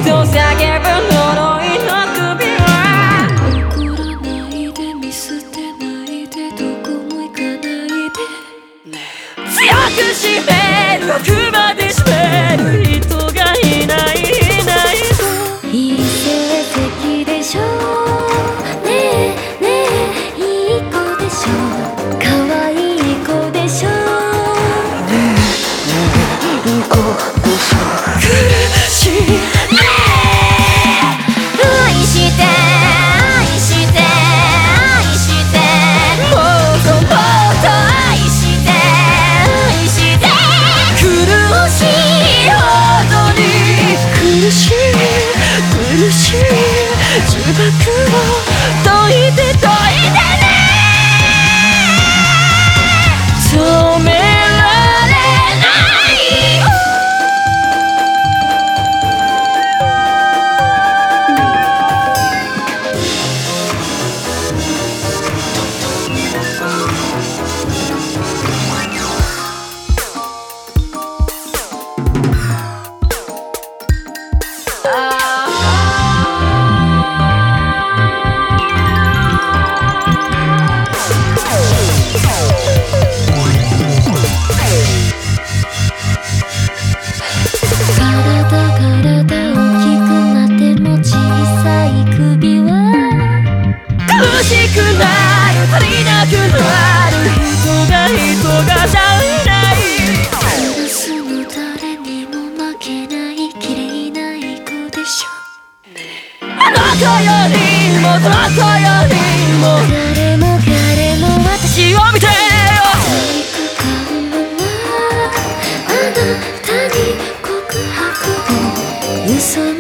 と叫ぶ呪いの首は怒らないで見捨てないでどこも行かないで強く締める奥まで締める人がいないいないといい成績でしょねえねえいい子でしょ可愛い子でしょねえいい子でしょ苦しい愛して愛して愛してもっともっと愛して愛して苦しいほどに苦しい苦しい呪縛を解いて解いてね止められない苦しくなる足りなくなる人が足りないクラスの誰にも負けない綺麗ない子でしょあの子よりもその子よりも誰も彼も私私を見てよ行く看板はあなたに告白を嘘